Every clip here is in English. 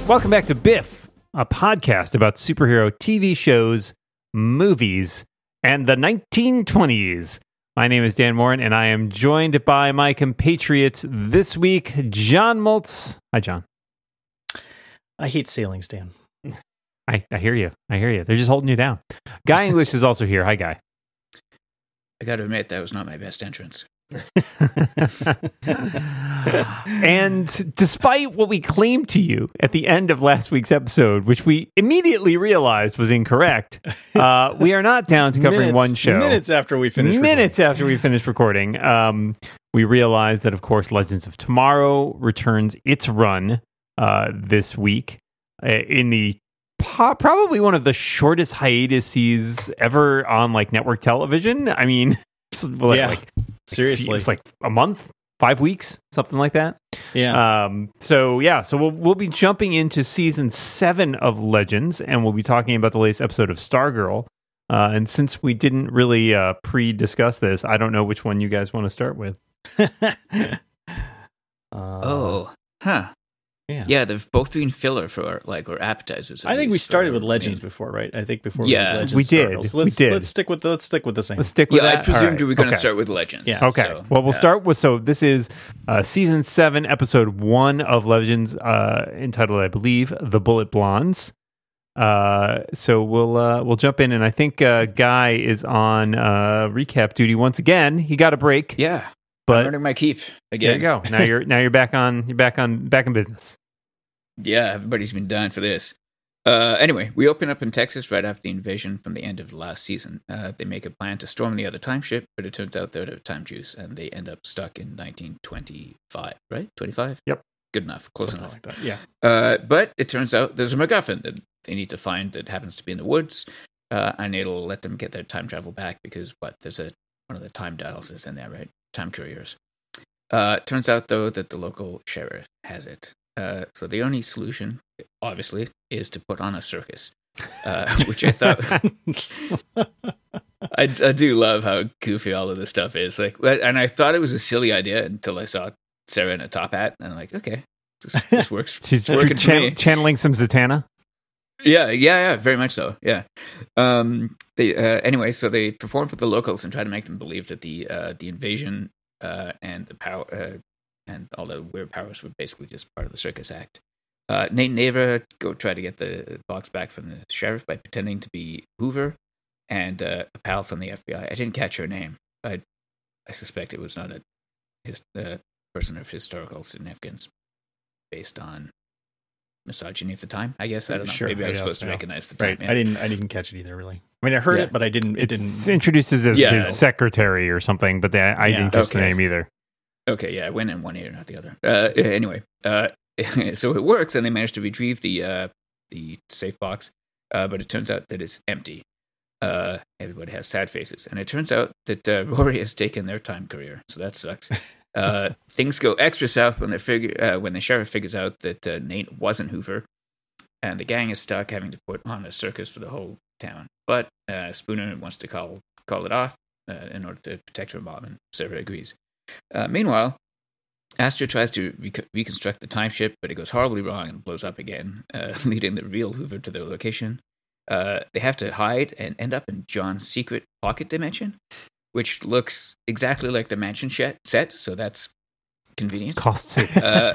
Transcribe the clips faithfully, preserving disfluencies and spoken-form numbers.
Welcome back to Biff, a podcast about superhero T V shows, movies, and the nineteen twenties. My name is Dan Morin, and I am joined by my compatriots this week, John Moltz. Hi, John. I hate ceilings, Dan. I, I hear you. I hear you. They're just holding you down. Guy English is also here. Hi, Guy. I got to admit, that was not my best entrance. And despite what we claimed to you at the end of last week's episode, which we immediately realized was incorrect, uh, we are not down to covering minutes, one show. Minutes after we finished Minutes recording. after we finished recording, um, we realized that, of course, Legends of Tomorrow returns its run uh, this week uh, in the po- probably one of the shortest hiatuses ever on like network television. I mean, what, yeah. like Seriously. it's like a month, five weeks, something like that. Yeah. Um, so yeah, so we'll we'll be jumping into season seven of Legends, and we'll be talking about the latest episode of Stargirl. Uh, and since we didn't really uh, pre-discuss this, I don't know which one you guys want to start with. uh, oh, huh. Yeah. Yeah, they've both been filler for our, like our appetizers. at I think we least, started or- with Legends before, right? I think before Yeah. we, Legends We did. Stargirl. So We let's, did. Let's stick with the, let's stick with the same. Let's stick with Yeah, that. I presumed All right. we were going to Okay. start with Legends. Yeah. Okay. so, well, we'll yeah. start with, so this is uh, season seven, episode one of Legends, uh, entitled, I believe, The Bullet Blondes. Uh, so we'll uh, we'll jump in, and I think uh, Guy is on uh, recap duty once again. He got a break, Yeah, I'm but earning my keep there again. you go. Now you're now you're back on you're back on back in business. Yeah, everybody's been dying for this. Uh, anyway, we open up in Texas right after the invasion from the end of the last season. Uh, they make a plan to storm the other time ship, but it turns out they're out of time juice, and they end up stuck in nineteen twenty-five, right? twenty-five? Yep. Good enough. Close Something enough. like that. Yeah. Uh, but it turns out there's a MacGuffin that they need to find that happens to be in the woods, uh, and it'll let them get their time travel back because, what, there's a one of the time dials is in there, right? Time couriers. Uh, turns out, though, that the local sheriff has it. Uh, so the only solution, obviously, is to put on a circus, uh, which I thought... I, I do love how goofy all of this stuff is. Like, and I thought it was a silly idea until I saw Sarah in a top hat, and I'm like, okay, this, this works. She's it's working for chan- me. channeling some Zatanna. Yeah, yeah, yeah, very much so. Yeah. Um. They uh, anyway, so they perform for the locals and try to make them believe that the uh, the invasion uh, and the power uh, and all the weird powers were basically just part of the circus act. Uh, Nate and Ava go try to get the box back from the sheriff by pretending to be Hoover and uh, a pal from the F B I. I didn't catch her name. I I suspect it was not a his uh, person of historical significance based on misogyny at the time. I guess I don't know. Sure, Maybe I I was guess, supposed to yeah. recognize the time. Right. yeah. I didn't. I didn't catch it either. Really. I mean, I heard Yeah. it, but I didn't. It It's didn't. introduces as Yeah. his secretary or something, but they, I Yeah. didn't catch the Okay. name either. Okay, yeah, I went in one ear, not the other. Uh, anyway, uh, so it works, and they manage to retrieve the uh, the safe box, uh, but it turns out that it's empty. Uh, everybody has sad faces, and it turns out that uh, Rory has taken their time courier, so that sucks. Uh, things go extra south when they figure uh, when the sheriff figures out that uh, Nate wasn't Hoover, and the gang is stuck having to put on a circus for the whole town. But uh, Spooner wants to call call it off uh, in order to protect her mom, and Sarah agrees. Uh, meanwhile, Astra tries to rec- reconstruct the time ship, but it goes horribly wrong and blows up again, uh, leading the real Hoover to their location. Uh, they have to hide and end up in John's secret pocket dimension, which looks exactly like the mansion sh- set, so that's convenient. Cost savings. Uh,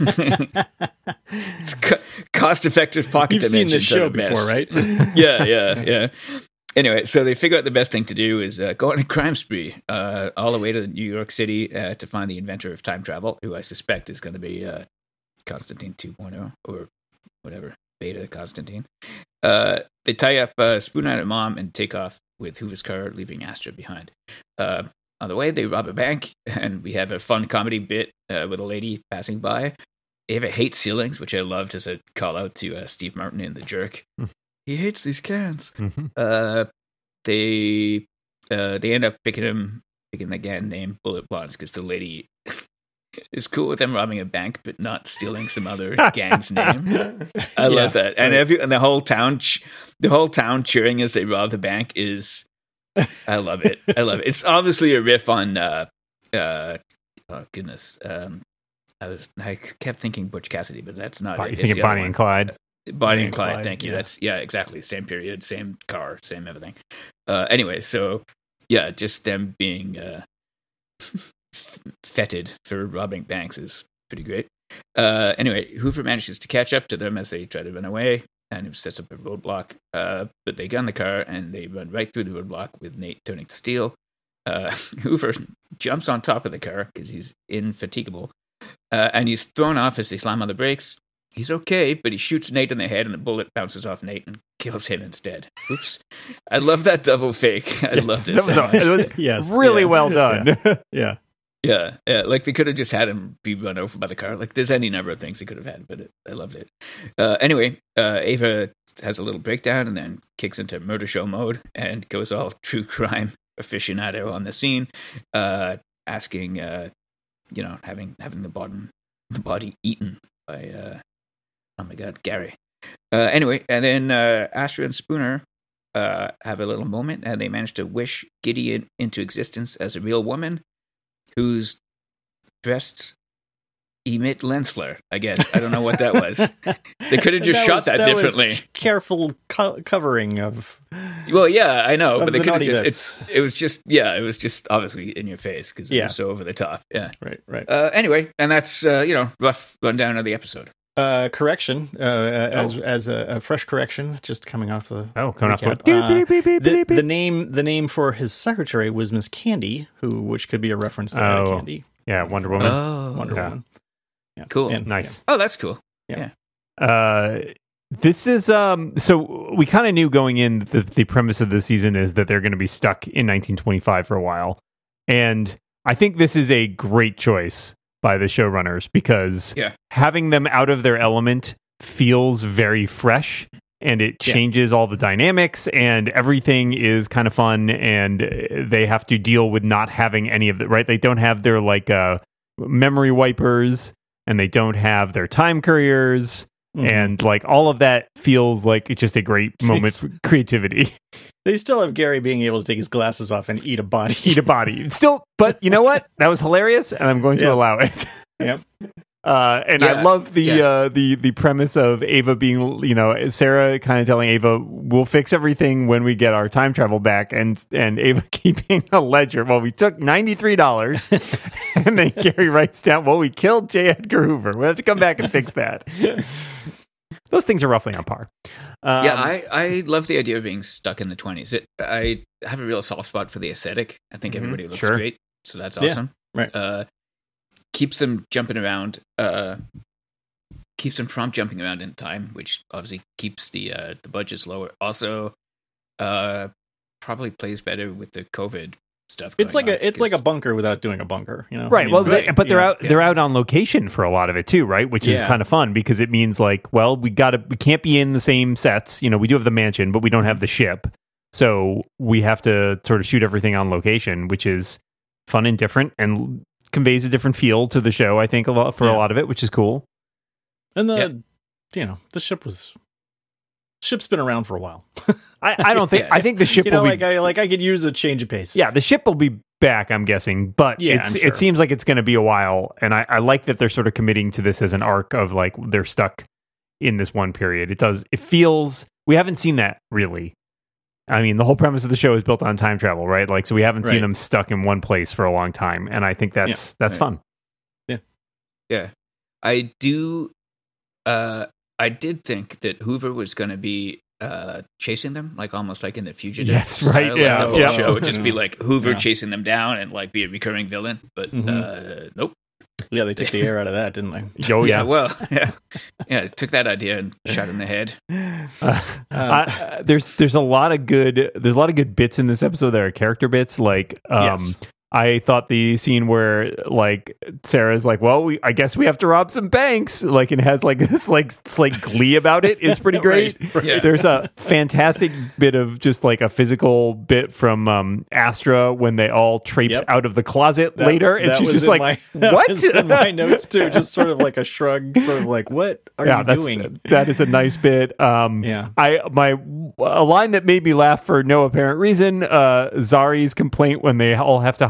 it's co- cost-effective pocket You've seen dimension. this show at best. before, right? yeah, yeah, yeah. Anyway, so they figure out the best thing to do is uh, go on a crime spree uh, all the way to New York City uh, to find the inventor of time travel, who I suspect is going to be uh, Constantine two point oh or whatever, Beta Constantine. Uh, they tie up uh, Spooner and Mom and take off with Hoover's car, leaving Astra behind. Uh, on the way, they rob a bank, and we have a fun comedy bit uh, with a lady passing by. Ava hates ceilings, which I loved as a call out to uh, Steve Martin in The Jerk. He hates these cans. Mm-hmm. Uh, they uh, they end up picking him, picking the gang named Bullet Blondes because the lady is cool with them robbing a bank, but not stealing some other gang's name. I Yeah, love that, and right. every and the whole town, ch- the whole town cheering as they rob the bank is. I love it. I love it. It's obviously a riff on. Uh, uh, oh goodness, um, I was I kept thinking Butch Cassidy, but that's not Bo- it. you It's thinking the other Bonnie one. and Clyde? Bonnie and Clyde, Clyde, thank you. yeah. That's yeah, exactly. Same period, same car, same everything. Uh, anyway, so yeah, just them being uh, feted for robbing banks is pretty great. Uh, anyway, Hoover manages to catch up to them as they try to run away, and he sets up a roadblock. Uh, but they gun the car and they run right through the roadblock with Nate turning to steel. Uh, Hoover jumps on top of the car because he's infatigable, uh, and he's thrown off as they slam on the brakes. He's okay, but he shoots Nate in the head, and the bullet bounces off Nate and kills him instead. Oops! I love that double fake. I Yes, loved it. that was so a- much. it was Yes, really yeah. well done. Yeah. Yeah, yeah. Like they could have just had him be run over by the car. Like there's any number of things they could have had, but it, I loved it. Uh, anyway, uh, Ava has a little breakdown and then kicks into murder show mode and goes all true crime aficionado on the scene, uh, asking, uh, you know, having having the bottom the body eaten by, uh, oh my god, Gary. Uh, anyway, and then uh, Astra and Spooner uh, have a little moment, and they manage to wish Gideon into existence as a real woman who's dressed emit lens flare, I guess. I don't know what that was. They could have just That shot was- that, that was differently. careful co- covering of. Well, yeah, I know, Of but they the could have naughty just. bits. It, it was just, yeah, it was just obviously in your face because it Yeah. was so over the top. Yeah. Right, right. Uh, anyway, and that's, uh, you know, rough rundown of the episode. Uh, correction, uh, as Oh. as a, a fresh correction, just coming off the Oh, coming off recap. the- Uh, beep, beep, beep, the, beep, beep. the name the name for his secretary was Miss Candy, who which could be a reference to Etta Oh. Candy, Yeah, Wonder Woman. Oh, Wonder Yeah. Woman. Yeah. Cool. And- Nice. Oh, that's cool. Uh, this is um. So we kind of knew going in that the, the premise of the season is that they're going to be stuck in nineteen twenty-five for a while, and I think this is a great choice by the showrunners because Yeah. having them out of their element feels very fresh. And it Yeah. changes all the dynamics, and everything is kind of fun. And uh, they have to deal with not having any of the right. They don't have their like uh, memory wipers, and they don't have their time couriers, Mhm. and like all of that feels like it's just a great moment for creativity. They still have Gary being able to take his glasses off and eat a body. Eat a body, still. But you know what? That was hilarious, and I'm going to Yes. allow it. Yep. Uh, and I Yeah, love the yeah. uh, the the premise of Ava being, you know, Sarah kind of telling Ava, "We'll fix everything when we get our time travel back," and and Ava keeping a ledger. Well, we took ninety three dollars, and then Gary writes down, "Well, we killed J. Edgar Hoover. We will have to come back and fix that." Those things are roughly on par. Um, Yeah, I, I love the idea of being stuck in the twenties. It, I have a real soft spot for the aesthetic. I think Mhm, everybody looks sure. great, so that's Yeah, awesome. right. Uh, keeps them jumping around. Uh, keeps them from jumping around in time, which obviously keeps the uh, the budgets lower. Also, uh, probably plays better with the COVID stuff. It's going like on, a it's like a 'cause- bunker without doing a bunker, you know. Right. I mean, Well, like, they, but they're yeah, out. yeah. They're out on location for a lot of it too, right? Which is Yeah. kind of fun because it means like, well, we got to. We can't be in the same sets. You know, we do have the mansion, but we don't have the ship, so we have to sort of shoot everything on location, which is fun and different and conveys a different feel to the show. I think a lot for a Yeah. lot of it, which is cool. And the Yeah. you know the ship was ship's been around for a while. I, I don't think. Yeah. I think the ship you know, will like be. I like I could use a change of pace. Yeah, the ship will be back. I'm guessing, but Yeah, it's, I'm sure. it seems like it's going to be a while, and I, I like that they're sort of committing to this as an arc of like they're stuck in this one period. It does. It feels we haven't seen that really. I mean, the whole premise of the show is built on time travel, right? Like, so we haven't seen Right. them stuck in one place for a long time, and I think that's that's right. fun. Yeah, I do. Uh, I did think that Hoover was going to be uh, chasing them, like almost like in the Fugitive. Yes, style. right, Like, yeah, the whole yeah. show would just be Yeah. like Hoover Yeah. chasing them down and like be a recurring villain. But Mhm. uh, nope. Yeah, they took the air out of that, didn't they? Oh yeah. Well, yeah, yeah. Took that idea and shot in the head. Uh, I- there's there's a lot of good there's a lot of good bits in this episode that are character bits. Like um, Yes. I thought the scene where like Sarah's like, well, we I guess we have to rob some banks, like, and has like this like slight glee about it is pretty great. Right, right. Yeah. There's a fantastic bit of just like a physical bit from um, Astra when they all traipse Yep. out of the closet That- later, and that she's was just in like, my, that what? was in my notes too, just sort of like a shrug, sort of like, what are yeah, you that's, doing? that is a nice bit. Um, Yeah. I my a line that made me laugh for no apparent reason. Uh, Zari's complaint when they all have to hide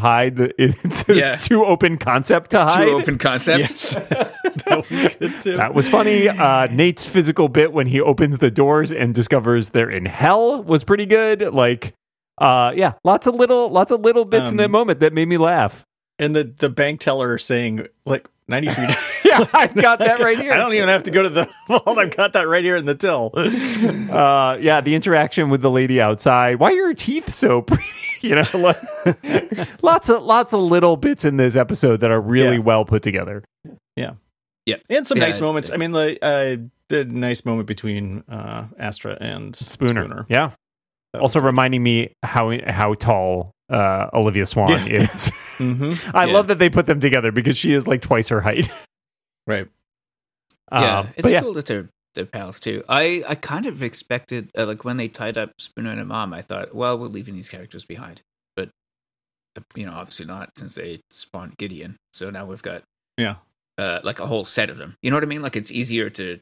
hide. The, it's, Yeah. it's too open concept to It's hide. too open concept. Yes. That was good too. That was funny. Uh, Nate's physical bit when he opens the doors and discovers they're in hell was pretty good. Like, uh, yeah, lots of little, lots of little bits in Um, that moment that made me laugh. And the, the bank teller saying, like, ninety-three dollars. Yeah, I've got that right here. I don't even have to go to the vault. I've got that right here in the till. Uh, yeah, the interaction with the lady outside. Why are your teeth so pretty? You know, like, lots of lots of little bits in this episode that are really Yeah. well put together. Yeah. Yeah. And some Yeah, nice moments. I mean, like, uh, the nice moment between uh, Astra and Spooner. Spooner. Yeah. That Also reminding me how how tall uh, Olivia Swan Yeah. is. Mm-hmm. I Yeah. love that they put them together because she is like twice her height. Right. Yeah, Um, it's but yeah, cool that they're they're pals too. I I kind of expected uh, like when they tied up Spooner and Mom, I thought, well, we're leaving these characters behind, but uh, you know, obviously not since they spawned Gideon. So now we've got Yeah. uh, like a whole set of them. You know what I mean? Like it's easier to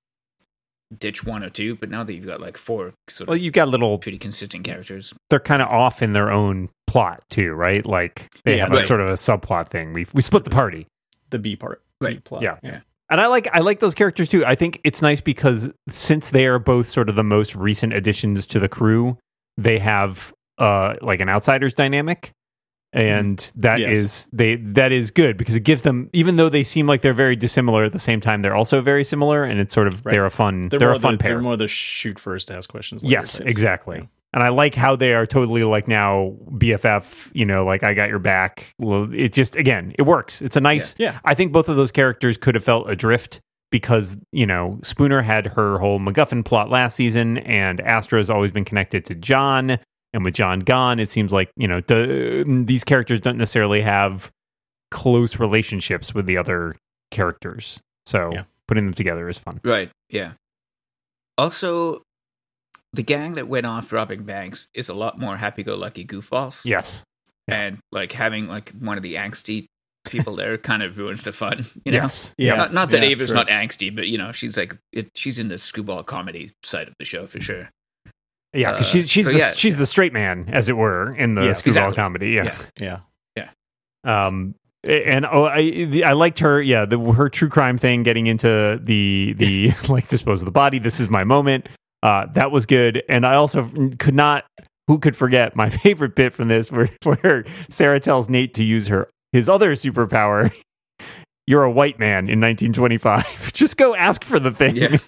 ditch one or two, but now that you've got like four sort well, of you've got little. pretty consistent characters. They're kind of off in their own plot too, right? Like they Yeah, have a right. sort of a subplot thing. We we split the party. The B part. B Right. plot. Yeah. Yeah. And I like I like those characters too. I think it's nice because since they are both sort of the most recent additions to the crew, they have uh like an outsiders dynamic. And that Yes. is they that is good because it gives them, even though they seem like they're very dissimilar, at the same time they're also very similar, and it's sort of Right. they're a fun they're, They're, more a fun the, pair. They're more the shoot first, ask questions later Yes, types. exactly. Yeah. And I like how they are totally like now B F F, you know, like I got your back. Well, it just, again, it works. It's a nice, Yeah. Yeah. I think both of those characters could have felt adrift because, you know, Spooner had her whole MacGuffin plot last season and Astra has always been connected to John. And with John gone, it seems like, you know, d- these characters don't necessarily have close relationships with the other characters. So Yeah. putting them together is fun. Right. Yeah. Also, the gang that went off robbing banks is a lot more happy-go-lucky goofballs. Yes. Yeah. And like having like one of the angsty people there kind of ruins the fun. You know? Yes. Yeah. Not, not that Yeah, Ava's sure. not angsty, but you know, she's like it, she's in the screwball comedy side of the show for sure. Yeah, because Uh, she's she's so the, yeah, she's the straight man, as it were, in the Yes, screwball exactly. comedy. Yeah. Yeah. Yeah. Um. And oh, I the, I liked her. Yeah, the, her true crime thing, getting into the the like dispose of the body. This is my moment. Uh, that was good. And I also could not. Who could forget my favorite bit from this, where where Sarah tells Nate to use her his other superpower. You're a white man in nineteen twenty-five. Just go ask for the thing. Yeah.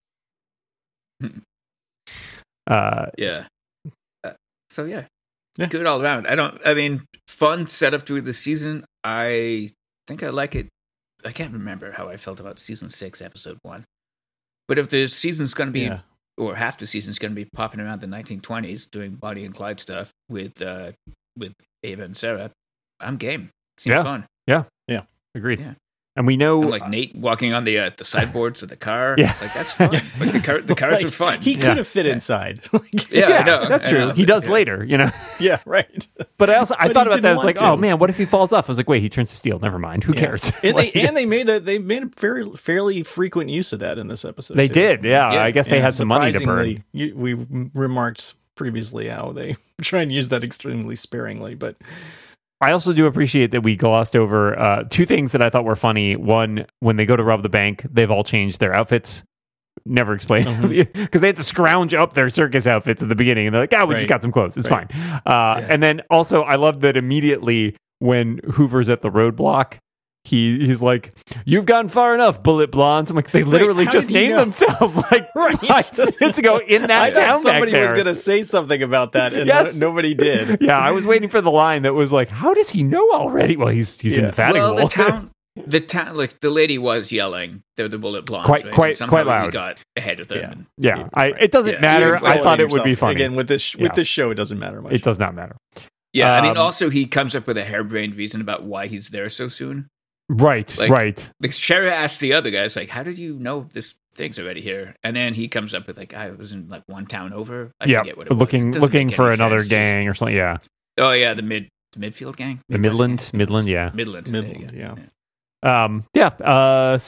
uh, Yeah. Uh, so yeah. Yeah. Good all around. I don't I mean, fun setup through the season. I think I like it. I can't remember how I felt about season six, episode one. But if the season's gonna be Yeah. or half the season's gonna be popping around the nineteen twenties doing Bonnie and Clyde stuff with uh with Ava and Sarah, I'm game. Seems Yeah. fun. agreed. Yeah. And we know And like Nate walking on the uh, the sideboards of the car. Yeah. Like that's fun. Like the car the cars Like, are fun. He could Yeah. have fit inside. Like, Yeah, I know, that's I true. know, he but, does yeah. later, you know. yeah, right. But I also I But thought he about that. I didn't was like, want to. oh man, what if he falls off? I was like, wait, he turns to steel. Never mind. Who Yeah. cares? And they Like, and they made a they made a very fairly frequent use of that in this episode. they too. did. Yeah, Yeah. I guess they And had some money to burn. surprisingly, You, we remarked previously how they try and use that extremely sparingly, but I also do appreciate that we glossed over uh, two things that I thought were funny. One, when they go to rob the bank, they've all changed their outfits. Never explained because they had to scrounge up their circus outfits at the beginning, and they're like, "Ah, we just Right. got some clothes. It's Right. fine." Uh, And then also, I love that immediately when Hoover's at the roadblock, he he's like, "You've gone far enough, Bullet Blondes." I'm like, they literally how just did he named know? themselves like Right. five minutes ago in that I town thought somebody back was there. going to say something about that, and Yes. no- nobody did. Yeah, I was waiting for the line that was like, "How does he know already?" Well, he's he's Yeah. indefatigable. Well, the town, the town, like the lady was yelling. They're the Bullet Blondes, Quite- right? quite- And somehow quite He loud. got ahead of them. Yeah. and- Yeah, I, Right. it doesn't Yeah. matter. You're I Following thought it would be yourself. funny. Again, with this Yeah. with this show, it doesn't matter much. It does not matter. yeah. I mean, Um, also he comes up with a harebrained reason about why he's there so soon. Right, Like- right. Like Shara asked the other guys, like, "How did you know this thing's already here?" And then he comes up with like, "I was in like one town over. I Yeah, forget what it was. looking It doesn't looking make for any another sense, just- gang or something. Yeah, oh yeah, the mid the Midfield gang, the Midwest Midland, gang? Midland. Yeah, Midland, there you Midland, go. yeah. um, yeah. Uh, so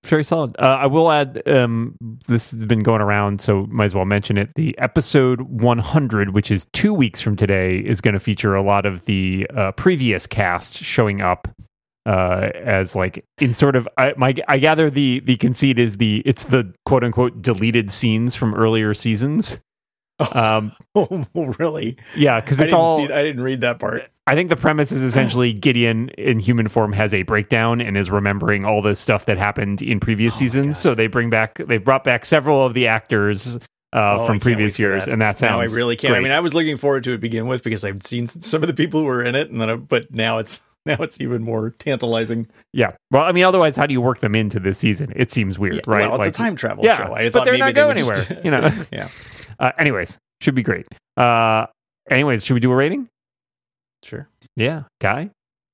very solid. Uh, I will add, um, this has been going around, so might as well mention it. The episode one hundred, which is two weeks from today, is going to feature a lot of the uh, previous cast showing up uh, as like in sort of. I, my I gather the the conceit is the it's the quote unquote deleted scenes from earlier seasons. Um, oh, really? Yeah, because it's I didn't all. See, I didn't read that part. I think the premise is essentially Gideon in human form has a breakdown and is remembering all the stuff that happened in previous Oh seasons. So they bring back, they brought back several of the actors uh, Oh, from I can't previous wait for years, that. and that sounds. Now I really can't. Great. I mean, I was looking forward to it to begin with because I've seen some of the people who were in it, and then I, but now it's now it's even more tantalizing. Yeah. Well, I mean, otherwise, how do you work them into this season? It seems weird, Yeah, right? Well, it's Like, a time travel yeah, show. I but thought they're maybe not they going would anywhere. just- You know. yeah. Uh, anyways, should be great. Uh, anyways, should we do a rating? Sure. Yeah, Guy.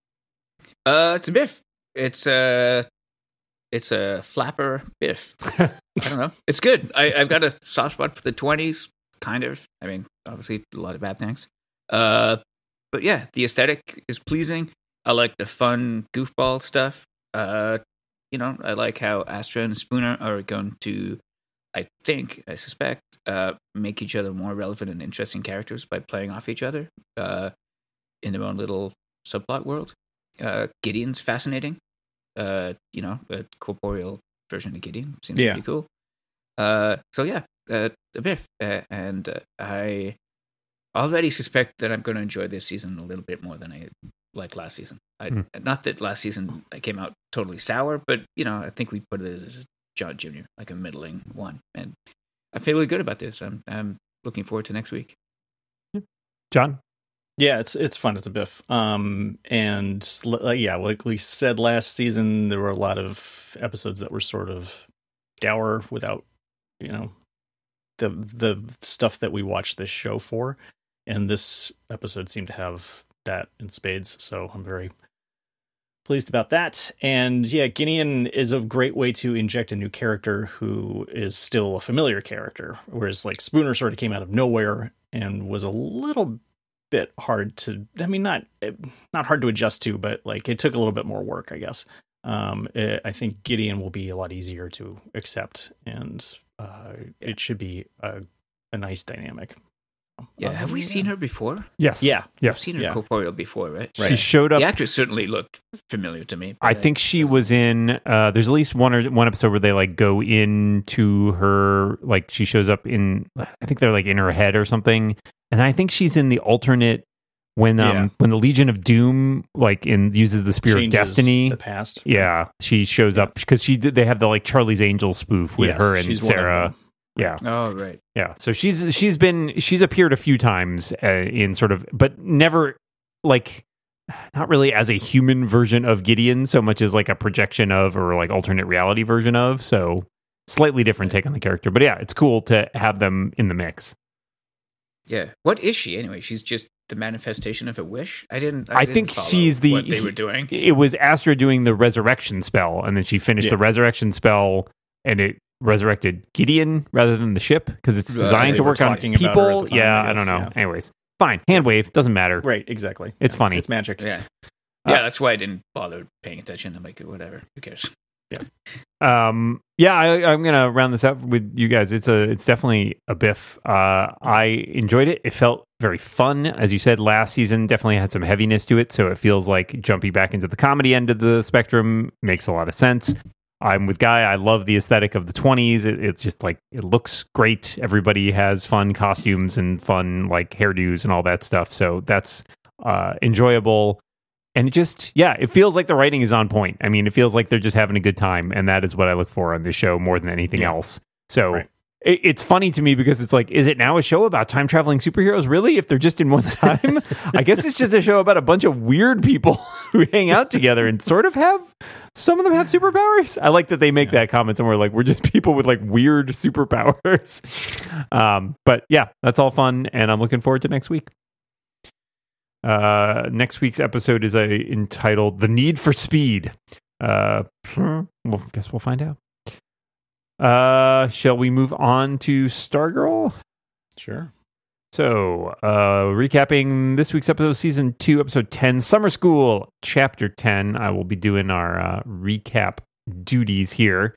Uh, it's a biff. It's a it's a flapper biff. I don't know. It's good. I, I've got a soft spot for the twenties, kind of. I mean, obviously, a lot of bad things. Uh, but yeah, the aesthetic is pleasing. I like the fun goofball stuff. Uh, you know, I like how Astra and Spooner are going to, I think, I suspect, uh, make each other more relevant and interesting characters by playing off each other uh, in their own little subplot world. Uh, Gideon's fascinating. Uh, you know, a corporeal version of Gideon seems Yeah. pretty cool. Uh, so yeah, uh, a biff, uh, and uh, I already suspect that I'm going to enjoy this season a little bit more than I like last season. I, Hmm. Not that last season I came out totally sour, but you know, I think we put it as a John Junior, like a middling one, and I feel really good about this. I'm I'm looking forward to next week. John. Yeah, it's it's fun. It's a biff. Um, and l- yeah, like we said last season, there were a lot of episodes that were sort of dour without, you know, the the stuff that we watched this show for. And this episode seemed to have that in spades. So I'm very pleased about that. And yeah, Gideon is a great way to inject a new character who is still a familiar character, whereas like Spooner sort of came out of nowhere and was a little bit hard to, I mean, not not hard to adjust to, but like it took a little bit more work, I guess. Um, it, I think Gideon will be a lot easier to accept, and uh, Yeah. it should be a, a nice dynamic. Yeah, Um, have we seen her before? Yes. Yeah. I've Yes. seen her Yeah. corporeal before, right? She showed up. The actress certainly looked familiar to me. but I think she was in. Uh, there's at least one or one episode where they like go into her. Like she shows up in. I think they're like in her head or something. And I think she's in the alternate when um Yeah. when the Legion of Doom like in uses the Spear Changes of Destiny. the past. Yeah, she shows up because she did. They have the like Charlie's Angels spoof with Yes, her and she's one of Sarah. them. Yeah, Oh right. yeah. So she's she's been she's appeared a few times uh, in sort of, but never like not really as a human version of Gideon so much as like a projection of or like alternate reality version of. So slightly different take on the character, but yeah, it's cool to have them in the mix. Yeah. What is she anyway? She's just the manifestation of a wish. I didn't. I, I didn't think follow she's the what they were doing. It was Astra doing the resurrection spell, and then she finished Yeah. the resurrection spell, and it resurrected Gideon rather than the ship because it's Right. designed They to were work on talking about her at people. the time, yeah, I I, don't guess, know. yeah. Anyways, fine. Hand wave doesn't matter. Right, exactly. It's funny. It's magic. Yeah. Uh, Yeah, that's why I didn't bother paying attention. I'm like, whatever. Who cares? Um, yeah, I, I'm gonna round this up with you guys. It's a, it's definitely a biff. Uh, I enjoyed it. It felt very fun, as you said. Last season definitely had some heaviness to it, so it feels like jumping back into the comedy end of the spectrum makes a lot of sense. I'm with Guy. I love the aesthetic of the twenties. It, it's just like it looks great. Everybody has fun costumes and fun like hairdos and all that stuff. So that's uh, enjoyable. And it just, yeah, it feels like the writing is on point. I mean, it feels like they're just having a good time. And that is what I look for on this show more than anything Yeah. else. So Right. it, it's funny to me because it's like, is it now a show about time traveling superheroes? Really? If they're just in one time? I guess it's just a show about a bunch of weird people who hang out together and sort of have, some of them have superpowers. I like that they make that comment somewhere like, we're just people with like weird superpowers. Um, but yeah, that's all fun. And I'm looking forward to next week. Uh, next week's episode is a, entitled "The Need for Speed." Uh, well, guess we'll find out. Uh, shall we move on to Stargirl? Sure. So, uh, recapping this week's episode, season two, episode ten, Summer School, chapter ten. I will be doing our uh, recap duties here.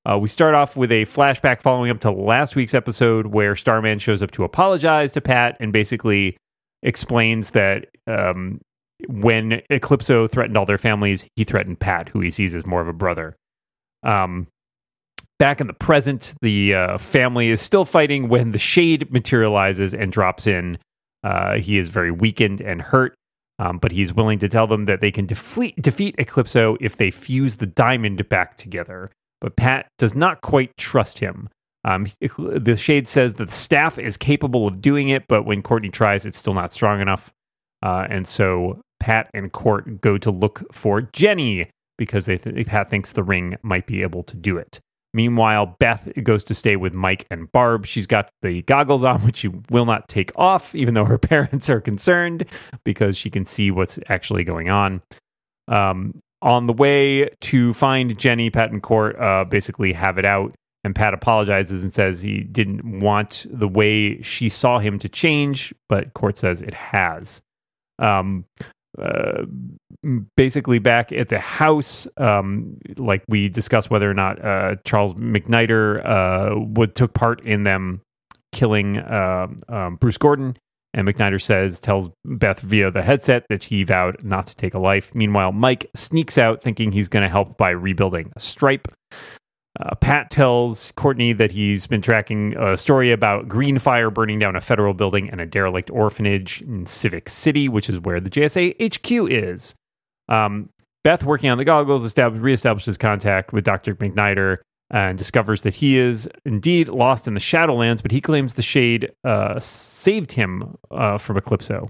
Uh, we start off with a flashback following up to last week's episode where Starman shows up to apologize to Pat and basically explains that um, when Eclipso threatened all their families, he threatened Pat, who he sees as more of a brother. Um, back in the present, the uh, family is still fighting when the Shade materializes and drops in. Uh, he is very weakened and hurt, um, but he's willing to tell them that they can defeat, defeat Eclipso if they fuse the diamond back together. But Pat does not quite trust him. Um, the Shade says that the staff is capable of doing it, but when Courtney tries, it's still not strong enough. Uh, and so Pat and Court go to look for Jenny because they th- Pat thinks the ring might be able to do it. Meanwhile, Beth goes to stay with Mike and Barb. She's got the goggles on, which she will not take off, even though her parents are concerned, because she can see what's actually going on. Um, on the way to find Jenny, Pat and Court uh, basically have it out, and Pat apologizes and says he didn't want the way she saw him to change, but Court says it has. Um, uh, basically back at the house, um, like we discussed whether or not uh, Charles McNider uh, would took part in them killing uh, um, Bruce Gordon. And McNider says, tells Beth via the headset that he vowed not to take a life. Meanwhile, Mike sneaks out thinking he's going to help by rebuilding a stripe. Uh, Pat tells Courtney that he's been tracking a story about green fire burning down a federal building and a derelict orphanage in Civic City, which is where the J S A H Q is. Um, Beth, working on the goggles, establish, reestablishes contact with Doctor McNider and discovers that he is indeed lost in the Shadowlands, but he claims the Shade uh, saved him uh, from Eclipso.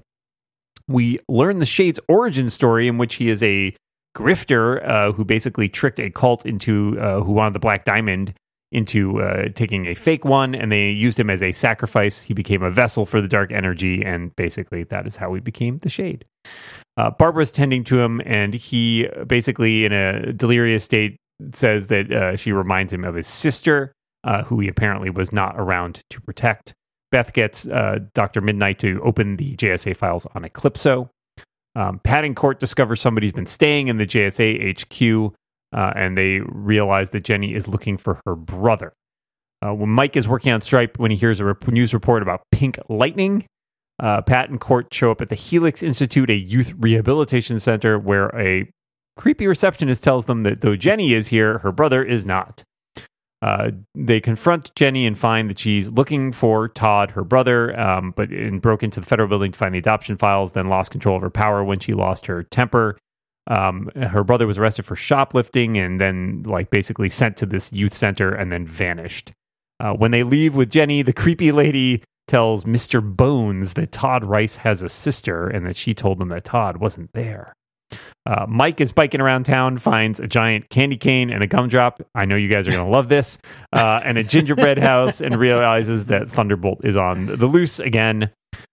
We learn the Shade's origin story, in which he is a grifter uh, who basically tricked a cult into uh, who wanted the Black Diamond into uh, taking a fake one, and they used him as a sacrifice. He became a vessel for the dark energy, and basically that is how he became the Shade. Uh, Barbara's tending to him, and he basically, in a delirious state, says that uh, she reminds him of his sister, uh, who he apparently was not around to protect. Beth gets uh, Doctor Midnight to open the J S A files on Eclipso. Um, Pat and Court discover somebody's been staying in the J S A H Q, uh, and they realize that Jenny is looking for her brother. Uh, when Mike is working on Stripe, when he hears a rep- news report about pink lightning, uh, Pat and Court show up at the Helix Institute, a youth rehabilitation center, where a creepy receptionist tells them that though Jenny is here, her brother is not. Uh, they confront Jenny and find that she's looking for Todd, her brother, um, but and broke into the federal building to find the adoption files, then lost control of her power when she lost her temper. Um, her brother was arrested for shoplifting and then like basically sent to this youth center and then vanished. Uh, when they leave with Jenny, the creepy lady tells Mister Bones that Todd Rice has a sister and that she told them that Todd wasn't there. Uh, Mike is biking around town, finds a giant candy cane and a gumdrop. I know you guys are going to love this. Uh, and a gingerbread house, and realizes that Thunderbolt is on the loose again.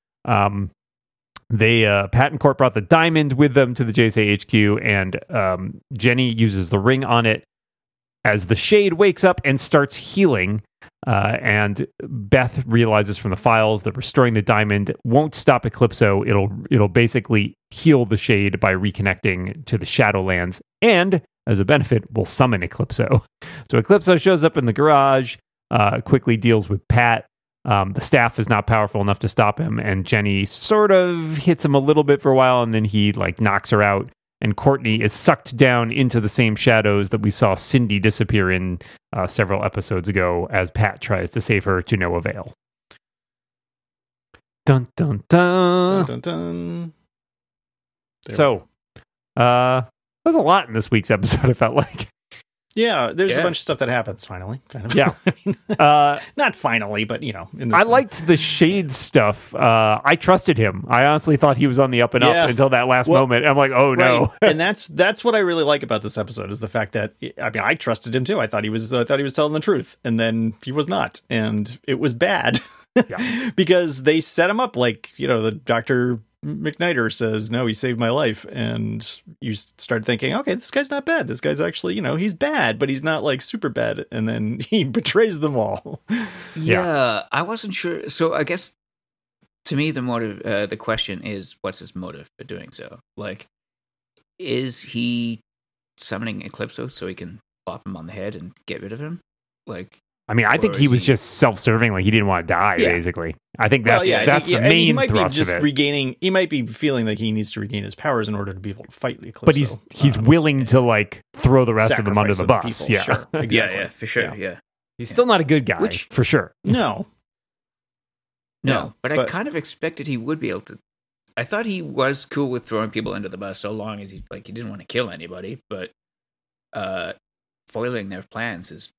Um, they uh, Pat and Court brought the diamond with them to the J S A H Q, and um, Jenny uses the ring on it as the Shade wakes up and starts healing. Uh, and Beth realizes from the files that restoring the diamond won't stop Eclipso. It'll it'll basically heal the Shade by reconnecting to the Shadowlands, and as a benefit, will summon Eclipso. So Eclipso shows up in the garage, uh, quickly deals with Pat. Um, the staff is not powerful enough to stop him, and Jenny sort of hits him a little bit for a while, and then he like knocks her out. And Courtney is sucked down into the same shadows that we saw Cindy disappear in uh, several episodes ago as Pat tries to save her to no avail. Dun, dun, dun. Dun, dun, dun. So, uh, there's a lot in this week's episode, I felt like. Yeah, there's Yeah. a bunch of stuff that happens finally. Kind of. Yeah. I mean, Uh, not finally, but you know. In this I one. liked the Shade stuff. Uh, I trusted him. I honestly thought he was on the up and Yeah. up until that last Well, moment. I'm like, oh no. Right. And that's that's what I really like about this episode is the fact that I mean I trusted him too. I thought he was I thought he was telling the truth, and then he was not, and it was bad. Yeah. Because they set him up like, you know, the Doctor McNider says, no, he saved my life. And you start thinking, okay, this guy's not bad. This guy's actually, you know, he's bad, but he's not like super bad. And then he betrays them all. Yeah, Yeah. I wasn't sure. So I guess to me, the motive, uh, the question is, what's his motive for doing so? Like, is he summoning Eclipso so he can pop him on the head and get rid of him? Like, I mean, I think Or he is was he- just self-serving, like he didn't want to die. Yeah. Basically, I think Well, that's yeah, I that's think- the yeah, and he main might thrust be just of it. regaining. He might be feeling like he needs to regain his powers in order to be able to fight the Eclipso. but he's he's Um, willing to like throw the rest of them under sacrifice the other bus. people, Yeah, sure, exactly. yeah, yeah, for sure, Yeah. yeah. he's still not a good guy, Which- for sure. No, No, Yeah, but, I but- kind of expected he would be able to. I thought he was cool with throwing people under the bus so long as he like he didn't want to kill anybody, but uh, foiling their plans is.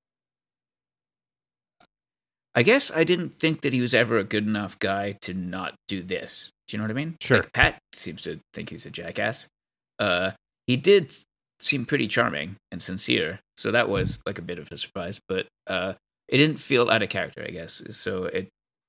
I guess I didn't think that he was ever a good enough guy to not do this. Do you know what I mean? Sure. Like, Pat seems to think he's a jackass. Uh, he did seem pretty charming and sincere, so that was like a bit of a surprise. But uh, it didn't feel out of character, I guess. So it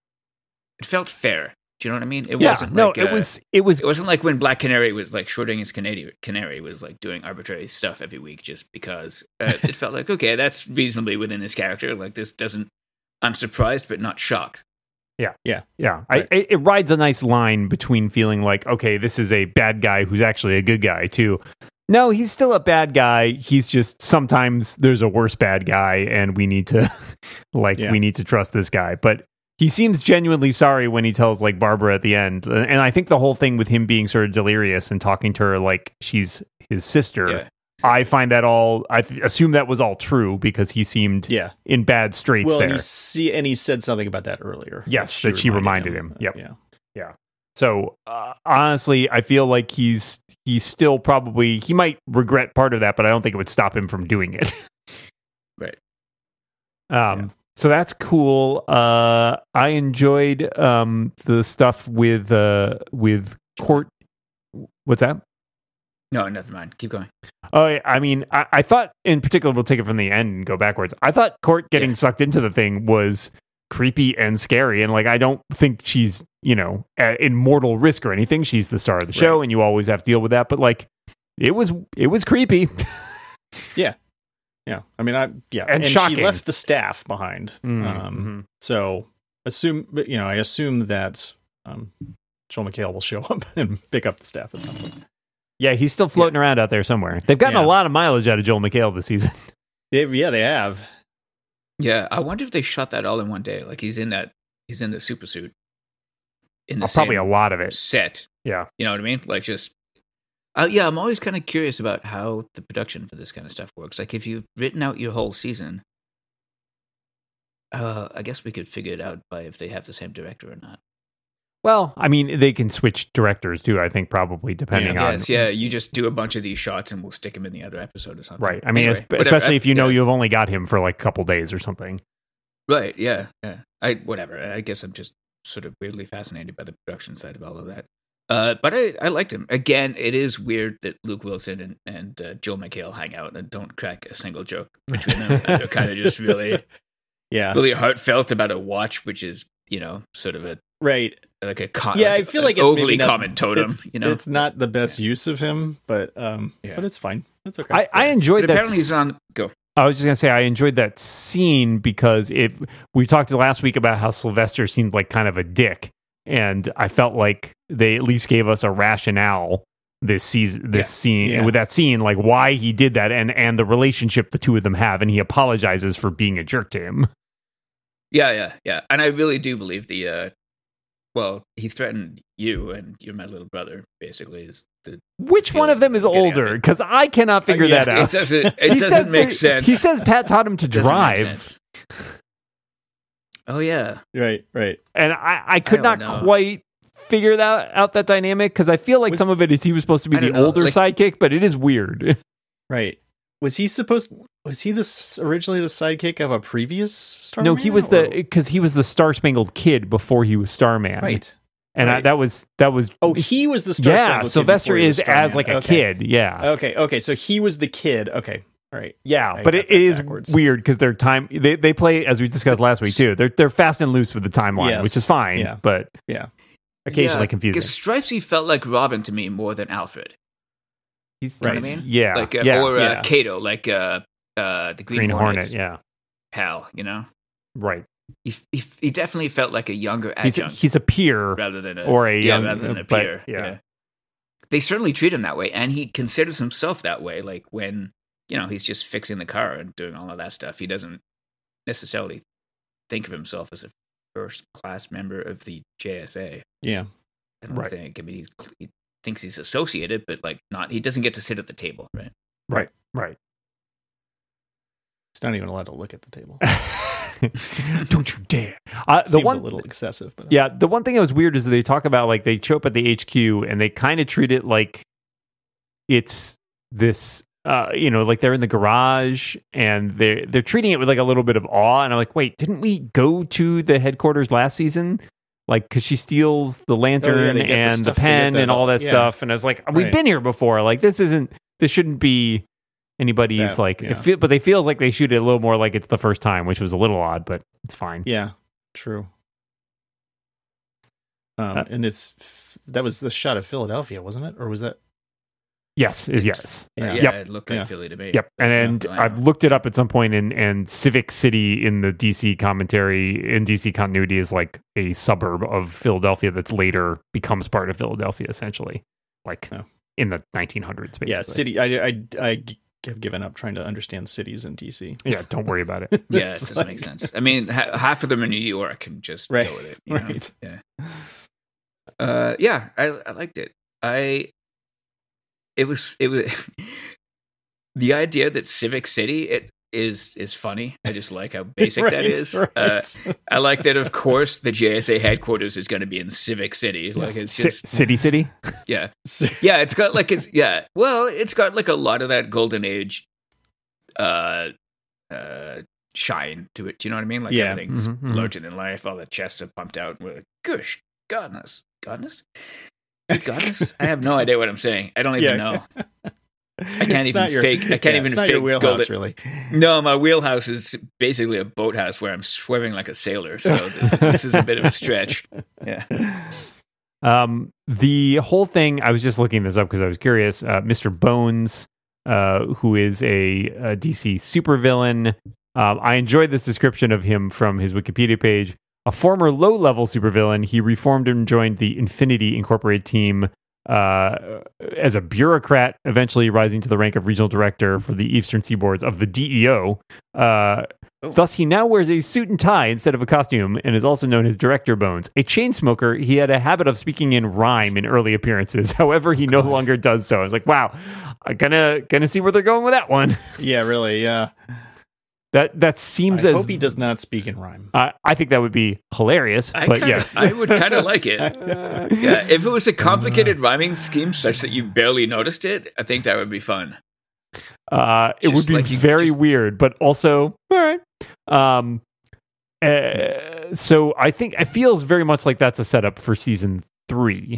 it felt fair. Do you know what I mean? It Yeah, wasn't no, like, it uh, was it was It wasn't like when Black Canary was like shorting his canary, canary was like doing arbitrary stuff every week just because. Uh, it felt like, okay, that's reasonably within his character. Like, this doesn't. I'm surprised, but not shocked. Yeah. Yeah. I, Right. it, it rides a nice line between feeling like, okay, this is a bad guy who's actually a good guy, too. No, he's still a bad guy. He's just sometimes there's a worse bad guy, and we need to, like, Yeah. we need to trust this guy. But he seems genuinely sorry when he tells, like, Barbara at the end. And and I think the whole thing with him being sort of delirious and talking to her like she's his sister, Yeah. I find that all, I th- assume that was all true because he seemed yeah. in bad straits Well, there. and he see, and he said something about that earlier. Yes, that she reminded him. Yep. Yeah. So uh, honestly, I feel like he's he's still probably he might regret part of that, but I don't think it would stop him from doing it. Right. Um. Yeah. So that's cool. Uh, I enjoyed um the stuff with uh with Court. What's that? No, never mind. Keep going. Oh, I mean, I, I thought in particular, we'll take it from the end and go backwards. I thought Court getting Yeah. sucked into the thing was creepy and scary. And like, I don't think she's, you know, at, in mortal risk or anything. She's the star of the show Right. and you always have to deal with that. But like, it was, it was creepy. Yeah. Yeah. I mean, I, yeah. And And, shocking. she left the staff behind. Mm, Um, mhm. So assume, but you know, I assume that um, Joel McHale will show up and pick up the staff at some point. Yeah, he's still floating around out there somewhere. They've gotten Yeah. a lot of mileage out of Joel McHale this season. They, yeah, they have. Yeah, I wonder if they shot that all in one day. Like, he's in that, he's in the super suit. In the Uh, probably a same lot of it. set. Yeah. You know what I mean? Like, just. Uh, yeah, I'm always kind of curious about how the production for this kind of stuff works. Like, if you've written out your whole season, uh, I guess we could figure it out by if they have the same director or not. Well, I mean, they can switch directors too, I think, probably depending I on. guess, yeah, you just do a bunch of these shots and we'll stick them in the other episode or something. Right. I mean, Anyway, es- whatever. especially if you know Yeah. you've only got him for like a couple days or something. Right, yeah, yeah. I whatever. I guess I'm just sort of weirdly fascinated by the production side of all of that. Uh, but I, I liked him. Again, it is weird that Luke Wilson and, and uh, Joel McHale hang out and don't crack a single joke between them. And they're kind of just really, Yeah. really heartfelt about a watch, which is, you know, sort of a Right. like a con- Yeah, like I feel an like it's overly maybe not- common totem. It's, you know, it's not the best use of him, but um, Yeah. but it's fine. It's okay. I, I but enjoyed that. apparently he's s- on. Go. I was just gonna say I enjoyed that scene because it. We talked last week about how Sylvester seemed like kind of a dick, and I felt like they at least gave us a rationale this season, this Yeah. scene Yeah. with that scene, like why he did that, and and the relationship the two of them have, and he apologizes for being a jerk to him. Yeah, yeah, yeah. And I really do believe the. Uh, well, he threatened you, and you're my little brother. Basically, is the Which one of them is Getting older? at it. Because I cannot figure yeah, that it out. doesn't. It He doesn't says make that- sense. He says Pat taught him to Doesn't make drive. sense. Oh yeah, right. Right. And I, I could I don't not know. quite figure that out that dynamic because I feel like Was- some of it is he was supposed to be I the don't know, older like- sidekick, but it is weird. Right. Was he supposed? Was he this originally the sidekick of a previous Starman? no, he was or- the because he was the Star Spangled Kid before he was Starman, right. And I, right. that was that was Oh, he was the Star yeah. Spangled Kid Sylvester before he was is as Starman. like a Okay. kid, yeah, Okay. Okay. So he was the kid. Okay. All right. yeah. I But got it that is backwards. weird because their time they they play as we discussed last week too. They're they're fast and loose with the timeline, Yes. which is fine, Yeah. but Yeah. occasionally yeah, confusing. Because Stripesy felt like Robin to me more than Alfred. He's, You know Right. what I mean? Yeah, Like uh, yeah, or uh, yeah. Kato, like uh, uh, the Green, Green Hornet, Hornet's yeah, pal. You know, right. he, he he definitely felt like a younger He's a, adjunct he's a peer. rather than a or a yeah, young- rather than a but, peer. yeah. yeah. They certainly treat him that way, and he considers himself that way. Like when you know he's just fixing the car and doing all of that stuff. He doesn't necessarily think of himself as a first class member of the J S A. Yeah. I don't Right. think. I mean, he, he thinks he's associated, but like not. He doesn't get to sit at the table, right? Right. Right. He's not even allowed to look at the table. Don't you dare! Uh, the Seems one, a little excessive, but yeah, the one thing that was weird is they talk about like they show up at the H Q and they kind of treat it like it's this, uh, you know, like they're in the garage and they're they're treating it with like a little bit of awe. And I'm like, wait, didn't we go to the headquarters last season? Like, because she steals the lantern they get the and the stuff- they pen get that and all all- that yeah. stuff, and I was like, we've Right. been here before. Like, this isn't, this shouldn't be anybody's That- like, yeah. it feel, but they feels like they shoot it a little more like it's the first time, which was a little odd, but it's fine. yeah, true. Um, Uh, and it's that was the shot of Philadelphia, wasn't it? Or was that? Yes, is yes. Yeah, Yeah. yeah Yep. it looked like Yeah. Philly to me. Yep. And, and Yeah, I I've know. looked it up at some point, and, and Civic City in the D C commentary, in D C continuity, is like a suburb of Philadelphia that's later becomes part of Philadelphia, essentially. Like Oh. in the nineteen hundreds, basically. Yeah, city. I, I I have given up trying to understand cities in D C. Yeah, don't worry about it. Yeah, it It's doesn't like- make sense. I mean, ha- half of them are New York, and just Right, go with it. You know? right. Yeah. Uh, yeah, I, I liked it. I. It was it was the idea that Civic City it is is funny. I just like how basic that Right, is. right. Uh, I like that. Of course, the J S A headquarters is going to be in Civic City. Like it's Ci- just City City? yeah. Yeah, it's got like it's yeah. Well, it's got like a lot of that golden age uh uh shine to it. Do you know what I mean? Like Yeah. everything's Mhm, mhm. larger than life, all the chests are pumped out, and we're like, gosh, godness. Godness? Godness? I have no idea what I'm saying. I don't even know. I can't even fake- I can't even it's not fake your wheelhouse, golden- really. No, my wheelhouse is basically a boathouse where I'm swimming like a sailor, so this, this is a bit of a stretch. Yeah. Um, the whole thing, I was just looking this up because I was curious. Uh, Mister Bones, uh, who is a, a D C supervillain, um, I enjoyed this description of him from his Wikipedia page. A former low-level supervillain, he reformed and joined the Infinity Incorporated team uh, as a bureaucrat, eventually rising to the rank of regional director for the Eastern Seaboards of the D E O. Uh, Oh. Thus, he now wears a suit and tie instead of a costume and is also known as Director Bones. A chain smoker, he had a habit of speaking in rhyme in early appearances. However, he no longer does so. I was like, wow, I'm gonna, gonna see where they're going with that one. Yeah, really. Yeah. That that seems I as... hope he does not speak in rhyme. Uh, I think that would be hilarious, I but kinda, yes. I would kind of like it. Yeah, if it was a complicated rhyming scheme such that you barely noticed it, I think that would be fun. Uh, it Just would be like you very just- weird, but also all right. Um, uh, so I think it feels very much like that's a setup for season three.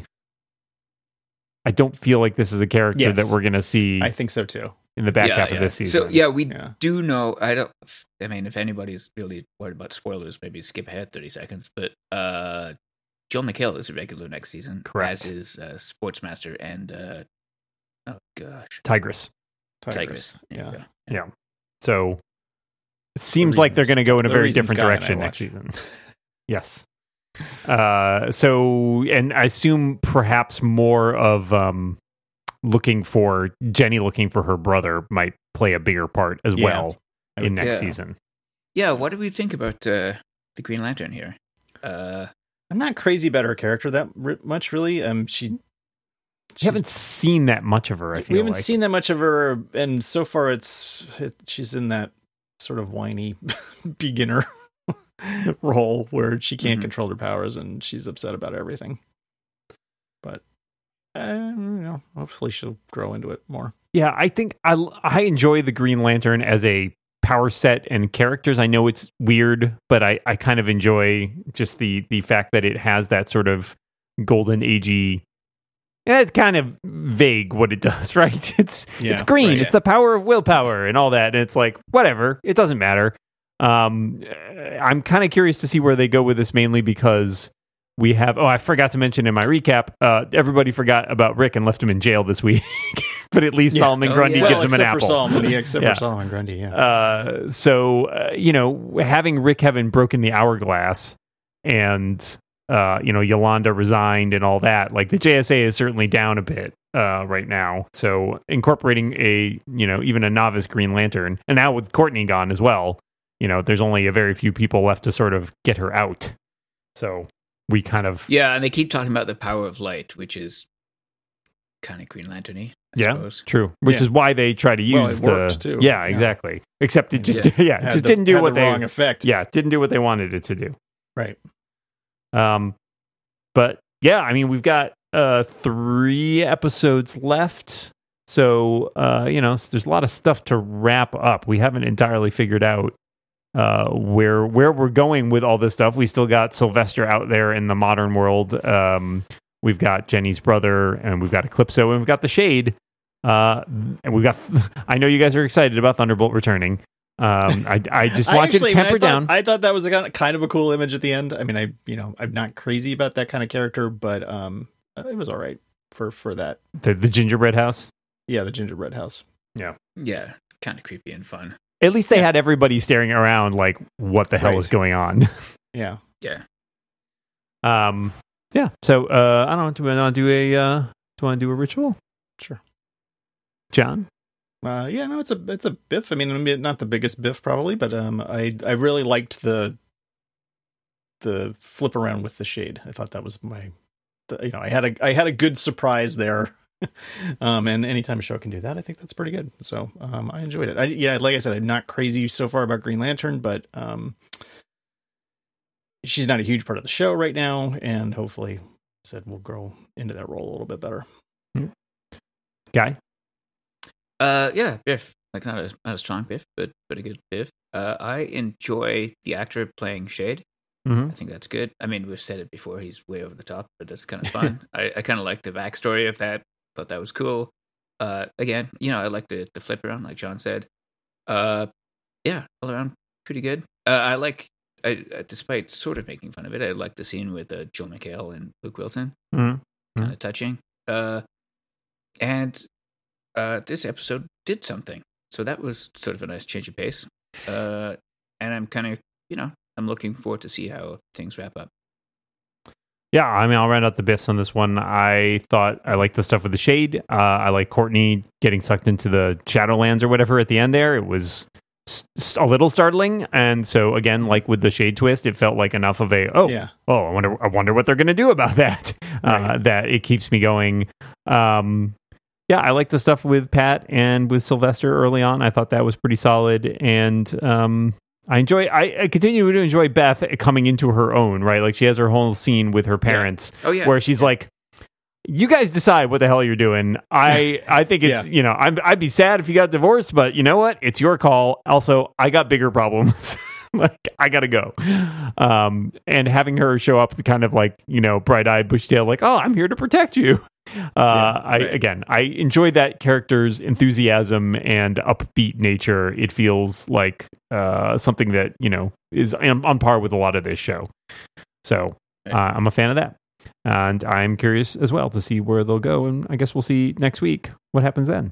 I don't feel like this is a character Yes. that we're going to see I think so too. in the back yeah, half yeah. of this season. So yeah, we Yeah. do know. I don't. I mean, if anybody's really worried about spoilers, maybe skip ahead thirty seconds. But uh, Joel McHale is a regular next season, Correct. as is uh, Sportsmaster and uh, oh gosh, Tigress. Tigress. There you Yeah. go. Yeah. So it seems The like they're reasons- going to go in a the very reasons different Guy and I direction next watch. season. Yes. Uh, so, and I assume perhaps more of um, looking for Jenny looking for her brother might play a bigger part as Yeah, well I would in next yeah. season. Yeah. What do we think about uh, the Green Lantern here? Uh, I'm not crazy about her character that r- much, really. Um, she. We she's- haven't seen that much of her, I feel we haven't like. seen that much of her, and so far, it's it, she's in that sort of whiny beginner role where she can't Mhm. control her powers and she's upset about everything. But uh, you know, hopefully she'll grow into it more. Yeah, I think I I enjoy the Green Lantern as a power set and characters. I know it's weird, but I, I kind of enjoy just the the fact that it has that sort of golden agey. Yeah, it's kind of vague what it does, right? It's Yeah, it's green. right, it's yeah. the power of willpower and all that. And it's like whatever. It doesn't matter. Um, I'm kind of curious to see where they go with this, mainly because we have. Oh, I forgot to mention in my recap. Uh, everybody forgot about Rick and left him in jail this week. But at least Yeah. Solomon Oh, Grundy yeah. gives well, him an except apple. for Solomon, yeah, except Yeah. for Solomon Grundy, yeah. Uh, so uh, you know, having Rick having broken the hourglass, and uh, you know, Yolanda resigned and all that. Like the J S A is certainly down a bit uh, right now. So incorporating a you know even a novice Green Lantern, and now with Courtney gone as well, you know, there's only a very few people left to sort of get her out. So we kind of Yeah, and they keep talking about the power of light, which is kind of Green Lantern-y, I yeah, suppose. true. Which Yeah. is why they try to use Well, it the worked, too. yeah, Yeah. exactly. Except it just yeah, Yeah. it just the, didn't do had what the they wrong effect. yeah, didn't do what they wanted it to do. Right. Um, but yeah, I mean, we've got uh three episodes left, so uh, you know, there's a lot of stuff to wrap up. We haven't entirely figured out uh where where we're going with all this stuff. We still got Sylvester out there in the modern world. Um, we've got Jenny's brother, and we've got Eclipso, and we've got the Shade. Uh, and we've got. I know you guys are excited about Thunderbolt returning. Um, I I just I want actually- you to I mean, temper I thought, down. I thought that was a kind of- kind of a cool image at the end. I mean, I you know I'm not crazy about that kind of character, but um, it was all right for for that. the, the gingerbread house. Yeah, the gingerbread house. Yeah, kind of creepy and fun. At least they Yeah. had everybody staring around like, what the hell Right. is going on? Yeah. Yeah. um, yeah. So uh, I don't know. Do we want to do a uh, do you want to do a ritual, Sure. John? Uh, yeah, no, it's a it's a biff. I mean, I mean, not the biggest biff probably, but um, I I really liked the the flip around with the Shade. I thought that was my, the, you know, I had a I had a good surprise there. um, and anytime a show can do that, I think that's pretty good. So um, I enjoyed it. I, yeah, like I said, I'm not crazy so far about Green Lantern, but um, she's not a huge part of the show right now, and hopefully, like I said, we'll grow into that role a little bit better. Guy? Uh, yeah, Biff. Like not a not a strong Biff, but but a good Biff. Uh, I enjoy the actor playing Shade. Mm-hmm. I think that's good. I mean, we've said it before. He's way over the top, but that's kind of fun. I, I kind of like the backstory of that. Thought that was cool. Uh, again, you know, I like the the flip around, like John said. Uh, yeah, all around pretty good. Uh, I like, I, uh, despite sort of making fun of it, I like the scene with uh, Joel McHale and Luke Wilson. Mm-hmm. Kind of touching. Uh, and uh, this episode did something, so that was sort of a nice change of pace. Uh, and I'm kind of, you know, I'm looking forward to see how things wrap up. Yeah, I mean, I'll round out the biffs on this one. I thought I liked the stuff with the Shade. Uh, I like Courtney getting sucked into the Shadowlands or whatever at the end there. It was s- s- a little startling, and so again, like with the Shade twist, it felt like enough of a oh Yeah. oh I wonder I wonder what they're going to do about that. Uh, Right. that it keeps me going. Um, yeah, I like the stuff with Pat and with Sylvester early on. I thought that was pretty solid, and um, I enjoy. I, I continue to enjoy Beth coming into her own. Right, like she has her whole scene with her parents, Oh yeah, where she's like, "You guys decide what the hell you're doing. I I think it's Yeah. you know I'm, I'd be sad if you got divorced, but you know what? It's your call. Also, I got bigger problems." Like I gotta go, um, and having her show up, kind of like you know, bright-eyed, bushy-tailed, like, "Oh, I'm here to protect you." Uh, I right. again, I enjoy that character's enthusiasm and upbeat nature. It feels like uh, something that you know is on, on par with a lot of this show. So uh, I'm a fan of that, and I'm curious as well to see where they'll go. And I guess we'll see next week what happens then.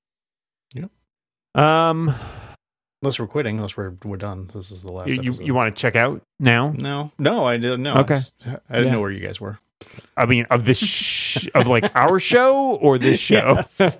Yep. Um. Unless we're quitting, unless we're we're done. This is the last. You, you, episode. you want to check out now? No, no, I didn't know. Okay. I, just, I didn't Yeah. know where you guys were. I mean, of this sh- of like our show or this show? Yes.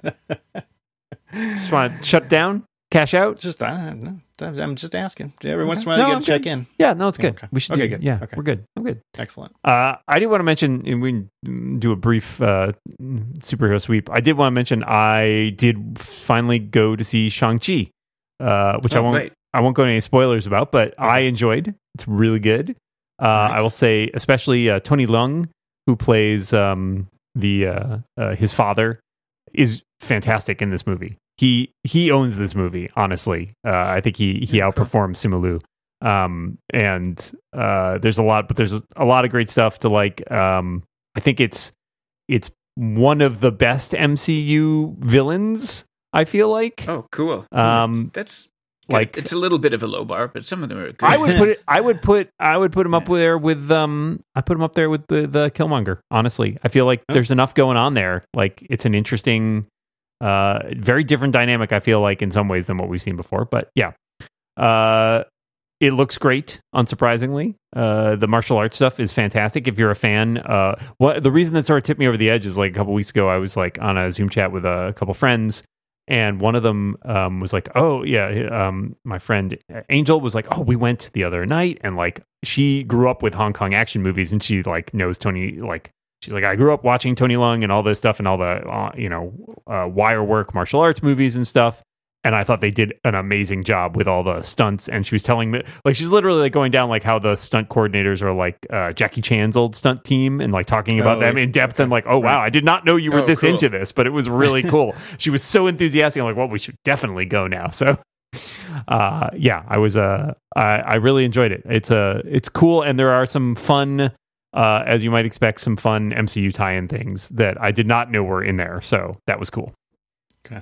Just want to shut down, cash out. just I don't know. I'm just asking. Every once in a Okay. while, No, you I'm got to check good. in. Yeah, no, it's good. Okay. We should. Okay, do, good. Yeah, Okay. we're good. I'm good. Excellent. Uh, I did want to mention, and we can do a brief uh, superhero sweep. I did want to mention I did finally go to see Shang-Chi, uh, which I Oh, won't. right. I won't go into any spoilers about, but I enjoyed. It's really good. Uh, Right. I will say, especially uh, Tony Leung, who plays um, the uh, uh, his father, is fantastic in this movie. He he owns this movie. Honestly, uh, I think he he Yeah, cool. outperforms Simu Liu. Um, and uh, there's a lot, but there's a lot of great stuff to like. Um, I think it's it's one of the best M C U villains. I feel like. Oh, cool. Um, that's like- like it's a little bit of a low bar, but some of them are good. I would put it. I would put. I would put him up there with. Um, I put him up there with the, the Killmonger. Honestly, I feel like Oh. there's enough going on there. Like it's an interesting, uh, very different dynamic. I feel like in some ways than what we've seen before. But yeah, uh, it looks great. Unsurprisingly, uh, the martial arts stuff is fantastic. If you're a fan, uh, what the reason that sort of tipped me over the edge is like a couple weeks ago, I was like on a Zoom chat with a couple friends. And one of them um, was like, oh, yeah, um, my friend Angel was like, oh, we went the other night. And like, she grew up with Hong Kong action movies and she like knows Tony, like, she's like, I grew up watching Tony Leung and all this stuff and all the, uh, you know, uh, wire work, martial arts movies and stuff. And I thought they did an amazing job with all the stunts. And she was telling me, like, she's literally like going down like how the stunt coordinators are like uh, Jackie Chan's old stunt team and like talking about oh, them in depth okay. and like, oh, wow, I did not know you were Oh, this cool. into this, but it was really cool. She was so enthusiastic. I'm like, well, we should definitely go now. So, uh, yeah, I was, uh, I, I really enjoyed it. It's uh, it's cool. And there are some fun, uh, as you might expect, some fun M C U tie-in things that I did not know were in there. So that was cool. Okay.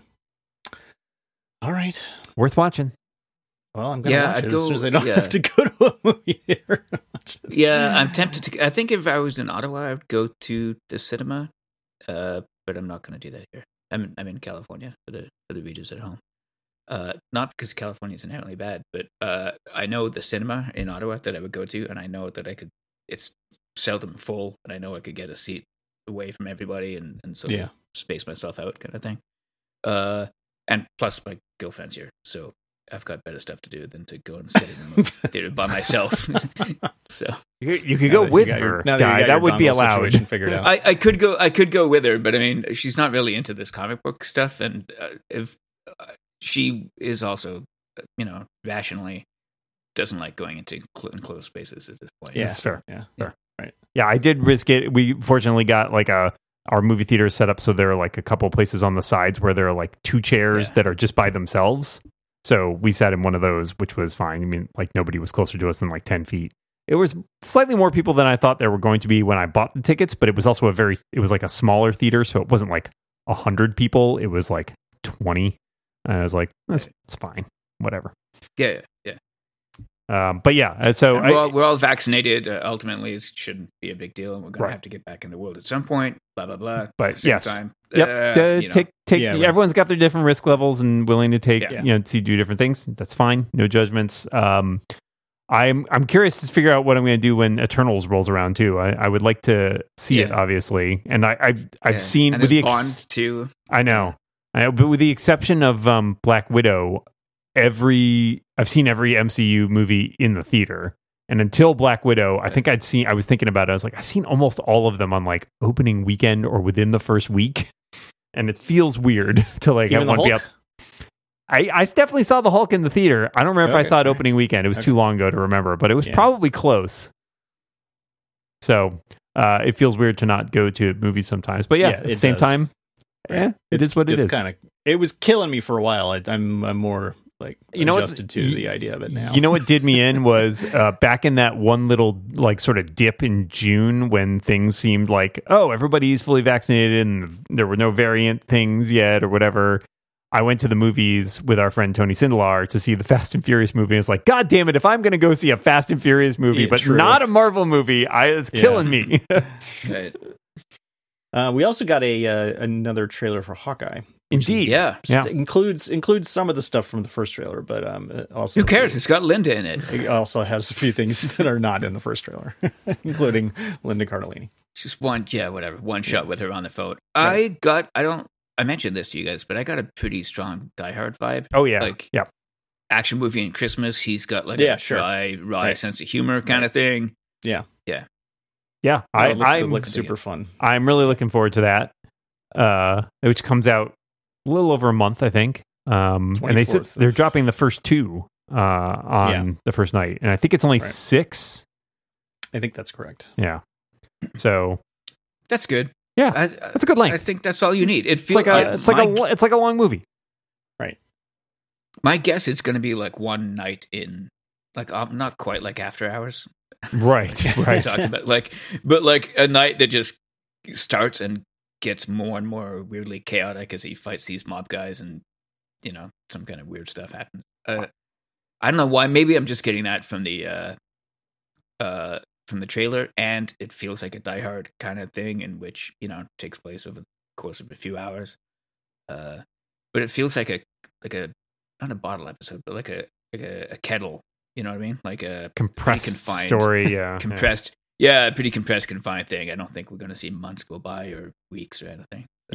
All right. Worth watching. Well, I'm gonna Yeah, watch I'd it go- as soon as I don't yeah. have to go to a movie theater. Yeah, I'm tempted to. I think if I was in Ottawa, I'd go to the cinema, uh, but I'm not going to do that here. I'm in, I'm in California for the for the readers at home. Uh, not because California is inherently bad, but uh, I know the cinema in Ottawa that I would go to, and I know that I could. It's seldom full, and I know I could get a seat away from everybody, and and sort Yeah. of space myself out, kind of thing. Uh, and plus, my girlfriend's here, so I've got better stuff to do than to go and sit in the theater by myself. So You could, you could go Now that you with got your- her, now that you Guy. got That your would be dongle allowed. situation figured out. I, I could go. I could go with her, but I mean, she's not really into this comic book stuff, and uh, if uh, she is also, uh, you know, rationally doesn't like going into cl- enclosed spaces at this point. Yeah, That's fair. Yeah. Fair. Right. Yeah, I did risk it. We fortunately got like a our movie theater set up so there are like a couple places on the sides where there are like two chairs Yeah. that are just by themselves. So we sat in one of those, which was fine. I mean, like nobody was closer to us than like ten feet. It was slightly more people than I thought there were going to be when I bought the tickets, but it was also a very, it was like a smaller theater. So it wasn't like a hundred people. It was like twenty. And I was like, that's, that's fine. Whatever. yeah, yeah. Um, but yeah, uh, so And we're, I, all, we're all vaccinated. Uh, ultimately, it shouldn't be a big deal, and we're going Right. to have to get back in the world at some point. Blah blah blah. But at the same yes. time, Yep. uh, Uh, you know. take take. Yeah, right. Everyone's got their different risk levels and willing to take Yeah. you know to do different things. That's fine. No judgments. Um, I'm I'm curious to figure out what I'm going to do when Eternals rolls around too. I, I would like to see it Yeah. obviously, and I I've I've Yeah. seen and with the there's ex- Bond too. I know, I, but with the exception of um, Black Widow, every I've seen every M C U movie in the theater. And until Black Widow, I think I'd seen, I was thinking about it. I was like, I've seen almost all of them on like opening weekend or within the first week. And it feels weird to like Even have the one be Hulk? up. I, I definitely saw the Hulk in the theater. I don't remember if I Okay. saw it opening weekend. It was Okay. too long ago to remember, but it was Yeah. probably close. So uh, it feels weird to not go to movies sometimes. But yeah, Yeah, at the it same does. time, yeah, it It's- is what it it's is. kind of. It was killing me for a while. I, I'm, I'm more like You know what? adjusted to Y- the idea of it now. You know what did me in was uh, back in that one little like sort of dip in June when things seemed like, oh, everybody's fully vaccinated and there were no variant things yet or whatever. I went to the movies with our friend Tony Sindelar to see the Fast and Furious movie. It's like, God damn it, if I'm going to go see a Fast and Furious movie, Yeah, but true. not a Marvel movie, I, it's Yeah. killing me. Right. Uh, we also got a uh, another trailer for Hawkeye. Indeed. Yeah. Yeah. It includes includes some of the stuff from the first trailer, but um, it also Who cares? It's got Linda in it. It also has a few things that are not in the first trailer, including Linda Cardellini. Just one, yeah, whatever. One shot with her on the phone. I got, I don't, I mentioned this to you guys, but I got a pretty strong Die Hard vibe. Oh, yeah. Like, yeah. action movie and Christmas. He's got like Yeah, a sure. dry, wry Right. sense of humor kind Right. of thing. Yeah, Yeah. Yeah. No, I, it looks, I'm, it looks super fun. I'm really looking forward to that, uh, which comes out a little over a month, I think. Um, and they said twenty-fourth they're of- dropping the first two uh, on Yeah. the first night, and I think it's only Right. six. I think that's correct. Yeah, so That's good. yeah, I, that's a good length. I think that's all you need. It it's feels like a it's like a lo- it's like a long movie. my guess it's going to be like one night in, like um, not quite like After Hours. Right, We right. talked about like, but like a night that just starts and gets more and more weirdly chaotic as he fights these mob guys, and you know some kind of weird stuff happens. Uh, I don't know why. Maybe I'm just getting that from the uh, uh, from the trailer, and it feels like a Die Hard kind of thing, in which you know takes place over the course of a few hours. Uh, but it feels like a like a not a bottle episode, but like a like a, a kettle. You know what I mean? Like a Compressed confined- story. Yeah, compressed. Yeah, pretty compressed, confined thing. I don't think we're going to see months go by or weeks or anything. So, Yeah.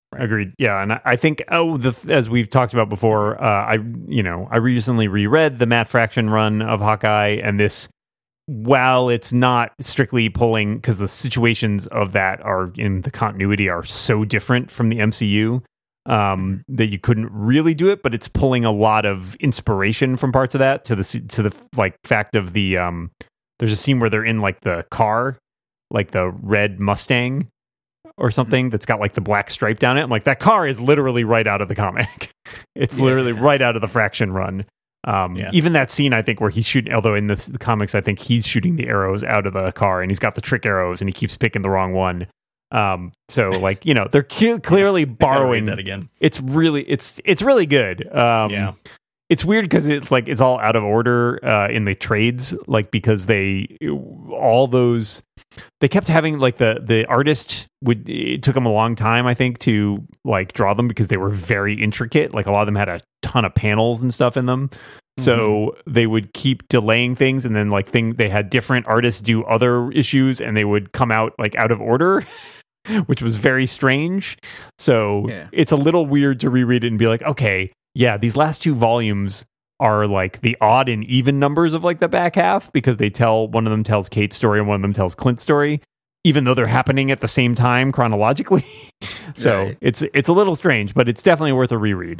Right. Agreed. Yeah, and I, I think oh, the as we've talked about before, uh, I you know I recently reread the Matt Fraction run of Hawkeye, and this, while it's not strictly pulling, because the situations of that are in the continuity are so different from the M C U um, that you couldn't really do it, but it's pulling a lot of inspiration from parts of that to the to the like fact of the um, there's a scene where they're in like the car, like the red Mustang or something that's got like the black stripe down it. I'm like, that car is literally right out of the comic. It's Yeah. literally right out of the Fraction run. Um, Yeah. Even that scene, I think, where he's shooting, although in the, the comics, I think he's shooting the arrows out of the car and he's got the trick arrows and he keeps picking the wrong one. Um, so like, you know, they're cu- clearly I gotta read borrowing that again. It's really, it's, it's really good. Um, Yeah. It's weird because it's like, it's all out of order, uh, in the trades, like, because they, all those, they kept having like the, the artist would, it took them a long time, I think, to like draw them because they were very intricate. Like a lot of them had a ton of panels and stuff in them. So they would keep delaying things, and then like thing they had different artists do other issues, and they would come out like out of order, which was very strange. So Yeah. it's a little weird to reread it and be like, okay, yeah, these last two volumes are like the odd and even numbers of like the back half, because they tell one of them tells Kate's story and one of them tells Clint's story, even though they're happening at the same time chronologically. So Right. it's it's a little strange, but it's definitely worth a reread.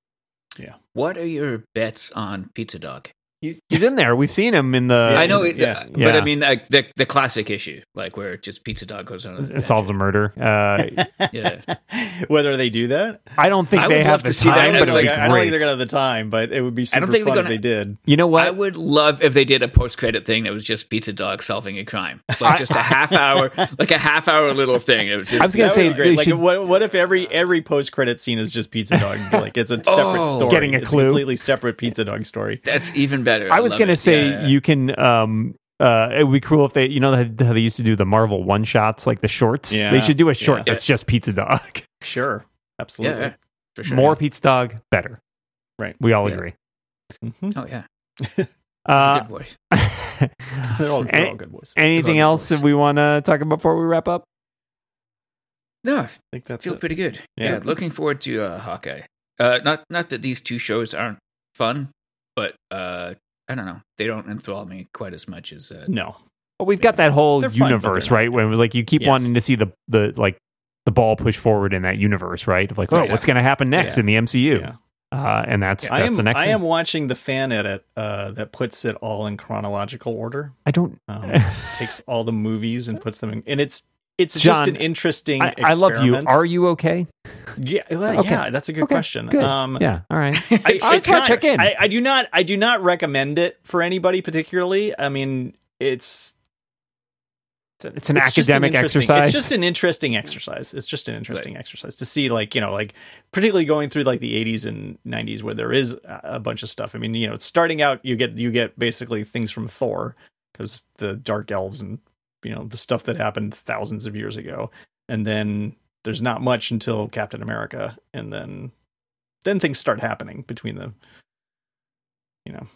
What are your bets on Pizza Dog? He's, he's in there. We've seen him in the. I know, it, yeah. uh, but Yeah. I mean, like the the classic issue, like where just Pizza Dog goes on. It solves a murder. Uh, Yeah. Whether they do that, I don't think I they would have love the to see that time, as but It's it'd like, be I don't think great. they're gonna have the time, but it would be super I don't think they're fun gonna- if they did. You know what? I would love if they did a post credit thing that was just Pizza Dog solving a crime, like just a half hour, like a half hour little thing. It was just, I was gonna That say would be great. they Like, should- what, what if every every post credit scene is just Pizza Dog? Like, it's a separate Oh. story. Getting a It's clue. completely separate Pizza Dog story. that's even better. I was love gonna it. say Yeah, yeah. you can. Um, uh, it would be cool if they, you know, how how they used to do the Marvel one shots, like the shorts. Yeah. They should do a short Yeah. that's just Pizza Dog. Sure, absolutely. yeah, for sure. More Pizza Dog, better. Right. We all Yeah. agree. Mhm. Oh yeah, he's a Uh, good boy. They're all, they're Any- all good boys. anything Good else boys. that we want to talk about before we wrap up? No, I I think that's feel it. pretty good. Yeah. Yeah, looking forward to uh, Hawkeye. Uh, not not that these two shows aren't fun, but uh, I don't know. They don't enthrall me quite as much as uh, No, Well, we've got that whole They're fun, but universe, they're not right? When it was like you keep Yes. wanting to see the the like the ball push forward in that universe, right? Of like, oh, what's Exactly. going to happen next Yeah. in the M C U? Yeah. Uh, and that's I that's am. the next I thing. am watching the fan edit uh, that puts it all in chronological order. I don't. Um, takes all the movies and puts them in, and it's it's just John, an interesting. I, I love you. experiment. Are you okay? Yeah, well, Okay. yeah, that's a good Okay, question. Good. Um, yeah. All right. I, I just it's wanna not- check in. I, I do not. I do not recommend it for anybody particularly. I mean, it's it's, a- It's an just academic interesting- exercise. It's just an interesting exercise. It's just an interesting exercise to see, like, you know, like particularly going through like the eighties and nineties where there is a a bunch of stuff. I mean, you know, it's starting out. You get you get basically things from Thor because the dark elves and you know the stuff that happened thousands of years ago, and then there's not much until Captain America, and then then things start happening between the, you know.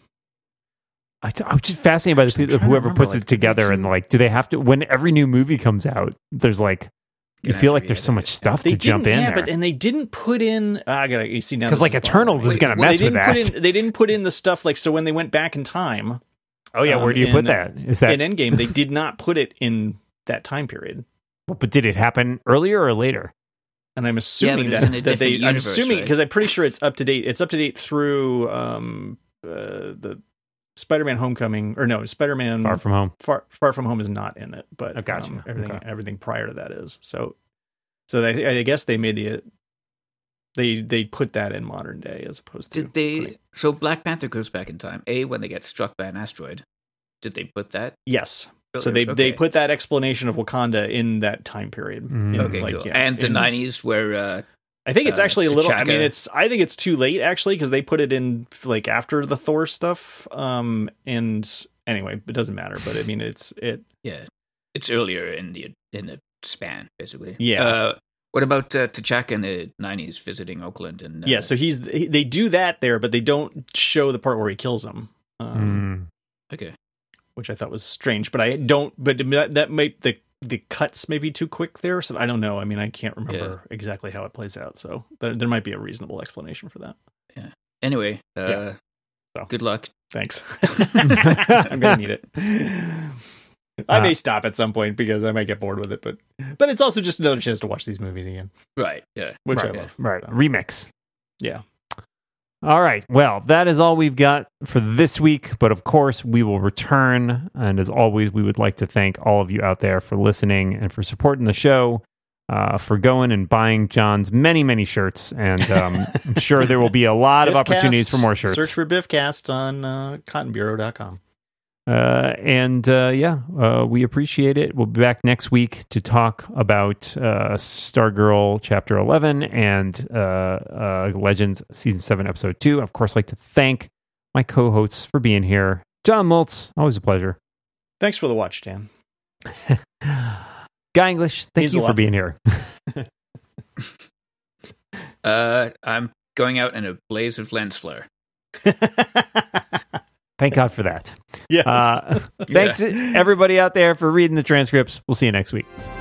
I t- I'm just fascinated by this. I'm trying to Whoever remember, puts like, it together did and they- like, do they have to? When every new movie comes out, there's like, you Gonna feel have like to there's so much re-edit it. stuff They to jump didn't- in yeah, there. but and they didn't put in. Ah, I gotta you see now 'Cause, this like, is Eternals fun. is gonna Well, mess they with didn't put that. in, they didn't put in the stuff like so when they went back in time. oh yeah, where um, do you put in- that? Is that? In Endgame, they did not put it in that time period, but did it happen earlier or later? and I'm assuming but it's that, in a that they. different I'm universe, assuming right? because I'm pretty sure it's up to date. It's up to date through um uh, the Spider-Man: Homecoming, or no, Spider-Man Far from home. Far Far From Home is not in it, but Oh, gotcha. um, everything Okay. everything prior to that is. So, so they, I guess they made the they they put that in modern day as opposed to Did they? putting- So Black Panther goes back in time. A when they get struck by an asteroid. Did they put that? Yes. So Really? they they Okay. put that explanation of Wakanda in that time period. Mm. In, Okay, like, cool. yeah, and the in- nineties where uh, I think it's uh, actually a little. I mean, T'Chaka. it's. I think it's too late actually because they put it in like after the Thor stuff. Um, and anyway, it doesn't matter. But I mean, it's it. yeah, it's earlier in the in the span basically. Yeah. Uh, what about uh, T'Chaka in the nineties visiting Oakland and uh, Yeah. So he's they do that there, but they don't show the part where he kills him. Um, Mm. okay. which I thought was strange. But I don't. But that, that might the the cuts may be too quick there. So I don't know. I mean, I can't remember yeah. exactly how it plays out. So there, there might be a reasonable explanation for that. Yeah. Anyway, uh, yeah. So. Good luck. Thanks. I'm gonna need it. I uh, may stop at some point because I might get bored with it, but but it's also just another chance to watch these movies again. Right. Yeah. Which right, I love. Right. Remix. Yeah. All right. Well, that is all we've got for this week. But of course, we will return. And as always, we would like to thank all of you out there for listening and for supporting the show, uh, for going and buying John's many, many shirts. And um, I'm sure there will be a lot of opportunities for more shirts. Search for Biffcast on uh, cotton bureau dot com. Uh, and uh, yeah, uh, we appreciate it. We'll be back next week to talk about uh, Stargirl Chapter eleven and uh, uh, Legends Season seven, Episode two. Of course, I'd like to thank my co-hosts for being here. John Moltz, always a pleasure. Thanks for the watch, Dan. Guy English, thank He's you for being here. uh, I'm going out in a blaze of lens flare. Thank God for that. Yes. Uh, thanks, yeah. everybody out there, for reading the transcripts. We'll see you next week.